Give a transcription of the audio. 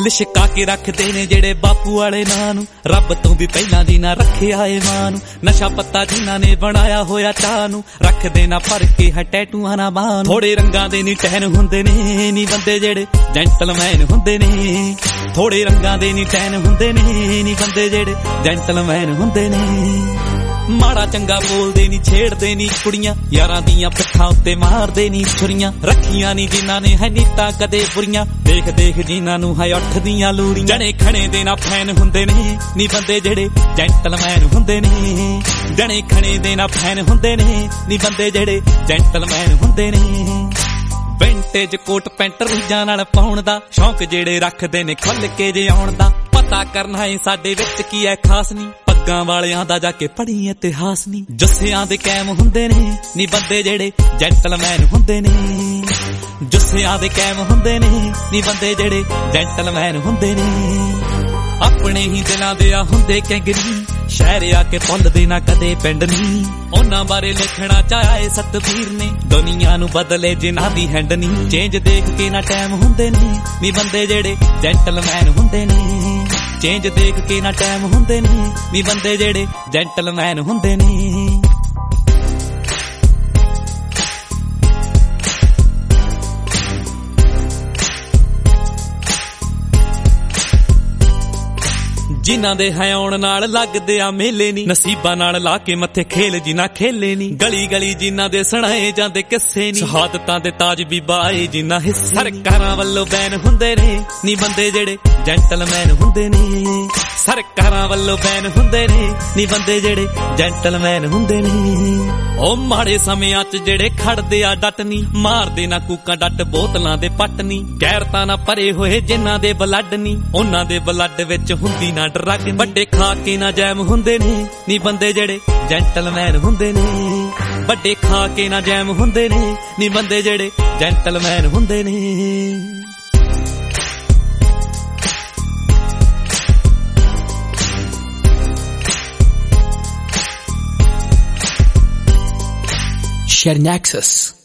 ਲਿਸ਼ਕਾ ਕੇ ਰੱਖਦੇ ਨੇ ਜਿਹੜੇ ਬਾਪੂ ਵਾਲੇ ਨਾਂ ਨੂੰ, ਰੱਬ ਤੋਂ ਵੀ ਪਹਿਲਾਂ ਦੀ ਨਾ ਰੱਖਿਆ ਏ ਮਾਂ ਨੂੰ। ਨਸ਼ਾ ਪੱਤਾ ਜਿਨ੍ਹਾਂ ਨੇ ਬਣਾਇਆ ਹੋਇਆ ਚਾਹ ਨੂੰ, ਰੱਖਦੇ ਨਾ ਭਰ ਕੇ ਹੈ ਟੈਟੂਆਂ ਨਾ ਬਾਂਹ ਨੂੰ। ਥੋੜੇ ਰੰਗਾਂ ਦੇ ਨੀ ਟੈਨ ਹੁੰਦੇ ਨੇ ਨੀ ਬੰਦੇ ਜਿਹੜੇ ਜੈਂਟਲਮੈਨ ਹੁੰਦੇ ਨੇ, ਥੋੜੇ ਰੰਗਾਂ ਦੇ ਨੀ ਟੈਨ ਹੁੰਦੇ ਨੇ ਨੀ ਬੰਦੇ ਜਿਹੜੇ ਜੈਂਟਲਮੈਨ ਹੁੰਦੇ ਨੇ। ਮਾੜਾ ਚੰਗਾ ਬੋਲਦੇ ਨੀ, ਛੇੜਦੇ ਨੀ ਕੁੜੀਆਂ, ਯਾਰਾਂ ਦੀਆਂ ਪਿੱਠਾਂ ਉੱਤੇ ਮਾਰਦੇ ਨੀ ਛੁਰੀਆਂ। ਰੱਖੀਆਂ ਨੀ ਜਿਨ੍ਹਾਂ ਨੇ ਹੈ ਨੀਤਾਂ ਕਦੇ ਬੁਰੀਆਂ, ਦੇਖ ਦੇਖ ਜਿਨ੍ਹਾਂ ਨੂੰ ਹੈ ਉੱਠਦੀਆਂ ਲੂਰੀਆਂ। ਜਣੇ ਖਣੇ ਦੇ ਨਾ ਫੈਨ ਹੁੰਦੇ ਨੇ ਨੀ ਬੰਦੇ ਜਿਹੜੇ ਜੈਂਟਲਮੈਨ ਹੁੰਦੇ ਨੇ, ਜਣੇ ਖਣੇ ਦੇ ਨਾ ਫੈਨ ਹੁੰਦੇ ਨੇ ਨੀ ਬੰਦੇ ਜਿਹੜੇ ਜੈਂਟਲਮੈਨ ਹੁੰਦੇ ਨੇ। ਵਿੰਟੇਜ ਕੋਟ ਪੈਂਟ ਰੀਜਾਂ ਨਾਲ ਪਾਉਣ ਦਾ ਸ਼ੌਂਕ ਜਿਹੜੇ ਰੱਖਦੇ ਨੇ ਖੁੱਲ ਕੇ ਜੇ ਆਉਣ ਦਾ। ਪਤਾ ਕਰਨਾ ਏ ਸਾਡੇ ਵਿੱਚ ਕੀ ਐ ਖਾਸ ਨੀ, ਪੱਗਾਂ ਵਾਲਿਆਂ ਦਾ ਜਾ ਕੇ ਪੜ੍ਹੀ ਇਤਿਹਾਸ ਨੀ। ਜੁੱਸਿਆਂ ਦੇ ਕਾਇਮ ਹੁੰਦੇ ਨੇ ਨੀ ਬੰਦੇ ਜਿਹੜੇ ਜੈਂਟਲਮੈਨ ਹੁੰਦੇ ਨੇ, ਜੁੱਸਿਆਂ ਦੇ ਕਾਇਮ ਹੁੰਦੇ ਨੇ ਨੀ ਬੰਦੇ ਜਿਹੜੇ ਜੈਂਟਲਮੈਨ ਹੁੰਦੇ ਨੇ। ਆਪਣੇ ਹੀ ਦਿਲਾਂ ਦੇ ਆ ਹੁੰਦੇ ਕੈਂਗਰੀ, ਸ਼ਹਿਰ ਆ ਕੇ ਭੁੱਲਦੇ ਨਾ ਕਦੇ ਪਿੰਡ ਨੀ। ਉਹਨਾਂ ਬਾਰੇ ਲਿਖਣਾ ਚਾਹਿਆ ਏ ਸਤਬੀਰ ਨੇ, ਦੁਨੀਆ ਨੂੰ ਬਦਲੇ ਜਿਨ੍ਹਾਂ ਦੀ ਹੈਂਡ ਨੀ। ਚੇਂਜ ਦੇਖ ਕੇ ਨਾ ਟਾਈਮ ਹੁੰਦੇ ਨੇ ਨੀ ਬੰਦੇ ਜਿਹੜੇ ਜੈਂਟਲਮੈਨ ਹੁੰਦੇ ਨੇ, ਚੇਂਜ ਦੇਖ ਕੇ ਨਾ ਟਾਈਮ ਹੁੰਦੇ ਨੇ ਨੀ ਬੰਦੇ ਜਿਹੜੇ ਜੈਂਟਲਮੈਨ ਹੁੰਦੇ ਨੇ। ਜਿਨ੍ਹਾਂ ਦੇ ਹੈ ਆਉਣ ਨਾਲ ਲੱਗਦੇ ਆ ਮੇਲੇ ਨੀ, ਨਸੀਬਾਂ ਨਾਲ ਲਾ ਕੇ ਮੱਥੇ ਖੇਲ ਜਿਨ੍ਹਾਂ ਖੇਲੇ ਨੀ। ਗਲੀ ਗਲੀ ਜਿਨ੍ਹਾਂ ਦੇ ਸੁਣਾਏ ਜਾਂਦੇ ਕਿੱਸੇ ਨੀ, ਸ਼ਹਾਦਤਾਂ ਦੇ ਤਾਜ ਵੀ ਬਾਏ ਜਿਨ੍ਹਾਂ ਹਿੱਸੇ। ਸਰਕਾਰਾਂ ਵੱਲੋਂ ਬੈਨ ਹੁੰਦੇ ਨੇ ਨੀ ਬੰਦੇ ਜਿਹੜੇ ਜੈਂਟਲਮੈਨ ਹੁੰਦੇ ਨੇ, ਸਰਕਾਰਾਂ ਵੱਲੋਂ ਬੈਨ ਹੁੰਦੇ ਨੇ ਨੀ ਬੰਦੇ ਜਿਹੜੇ ਜੈਂਟਲਮੈਨ ਹੁੰਦੇ ਨੇ। ਉਹ ਮਾੜੇ ਸਮਿਆਂ 'ਚ ਜਿਹੜੇ ਖੜਦੇ ਆ ਡਟ ਨੀ, ਮਾਰਦੇ ਨਾ ਕੂਕਾਂ ਡੱਟ ਬੋਤਲਾਂ ਦੇ ਪੱਟ ਨੀ। ਗੈਰਤਾਂ ਨਾ ਭਰੇ ਹੋਏ ਜਿਨ੍ਹਾਂ ਦੇ ਬਲੱਡ ਨੀ, ਉਹਨਾਂ ਦੇ ਬਲੱਡ ਵਿੱਚ ਹੁੰਦੀ ਨਾ ਡਰੱਗ। ਵੱਡੇ ਖਾ ਕੇ ਨਾ ਜੈਮ ਹੁੰਦੇ ਨੇ ਨੀ ਬੰਦੇ ਜਿਹੜੇ ਜੈਂਟਲਮੈਨ ਹੁੰਦੇ ਨੇ, ਵੱਡੇ ਖਾ ਕੇ ਨਾ ਜੈਮ ਹੁੰਦੇ ਨੇ ਨੀ ਬੰਦੇ ਜਿਹੜੇ ਜੈਂਟਲਮੈਨ ਹੁੰਦੇ ਨੇ। Sharing access.